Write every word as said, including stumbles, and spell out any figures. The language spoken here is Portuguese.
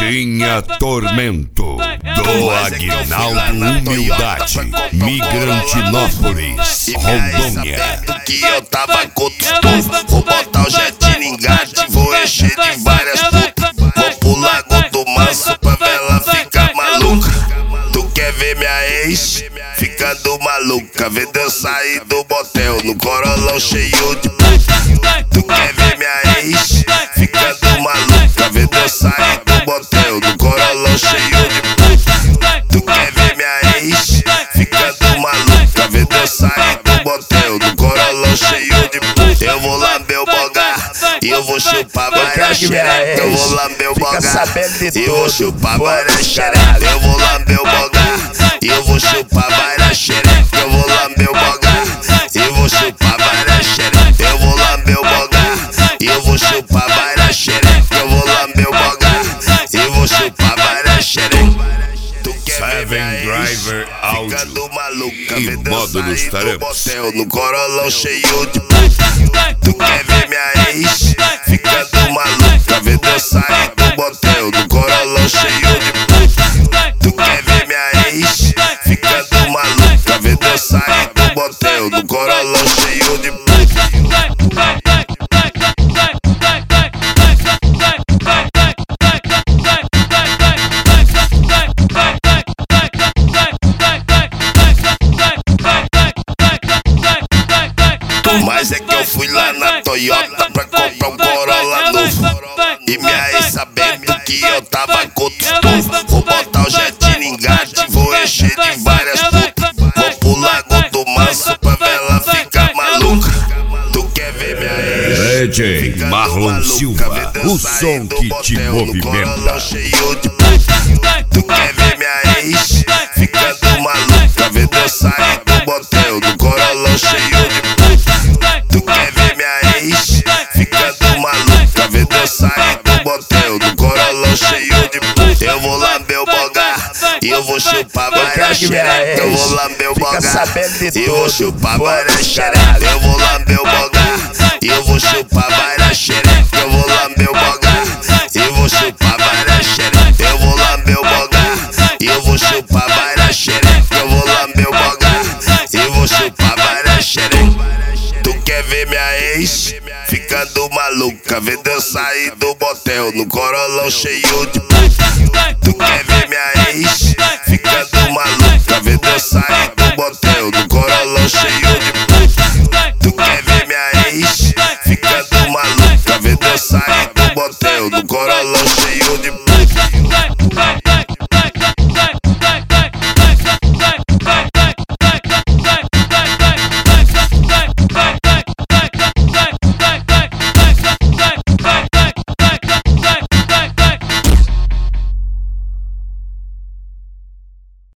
Tinha Tormento, do Aguinaldo Humildade, Migrantinópolis, Rondônia. Que eu tava com tudo, vou botar o jet no engate, vou encher de várias putas. Vou pro Lago do Manso pra vela ficar maluca. Tu quer ver minha ex ficando maluca? Vendo eu sair do motel no Corolão cheio de puta. Tu quer ver minha ex ficando maluca? Vendo eu sair do motel no Corolão cheio de puta. Tu quer ver minha ex ficando maluca? Vendo eu sair do motel no Corolão cheio de puta. Eu vou lamber o bogar e eu vou chupar várias xereca. Eu vou lamber o bogar e eu vou chupar várias xereca. Eu vou lamber o bogar e eu vou chupar várias xereca. Eu vou lamber o bogar e eu vou chupar várias xereca. Eu vou lamber o bogar e eu vou chupar várias xereca. Eu vou lamber o bogar e eu vou chupar várias xereca. Seven Driver Audio e módulos tarefas. No Corolão cheio de puta. Tu quer ver minha ex ficando maluca? Vendo eu sair do motel no Corolão cheio de puta. Tu quer ver minha ex ficando maluca? Vendo eu sair do motel no Corolão cheio de puta. Mas é que eu fui lá na Toyota pra comprar um Corolla novo. E minha ex sabendo que eu tava com tudo. Vou botar o jet no engate, vou encher de várias putas. Vou pro Lago do Manso pra vela ficar maluca. Tu quer ver minha ex D J Marlon Silva, o som que te movimenta. Cheio de puta. Tu quer ver minha ex ficando maluca? Vendo eu sair do motel no Corolão cheio de puta. Tu quer ver minha ex ficando maluca? Vendo eu sair do motel no Corolão cheio de puta. Eu vou lamber o bogar e eu vou chupar várias xereca. Eu vou lamber o bogar e eu vou chupar várias xereca. Eu vou lamber o bogar e eu vou chupar várias xereca. Eu vou lamber o bogar e eu vou chupar várias xereca. Eu vou lamber o bogar e eu vou chupar várias xereca. Eu vou lamber o bogar e eu vou chupar várias xereca. Tu quer ver minha ex ficando maluca? Vendo eu sair do motel no Corolão cheio de puta. Tu quer ver minha ex ficando maluca? Vendo eu sair do motel no Corolão cheio de puta.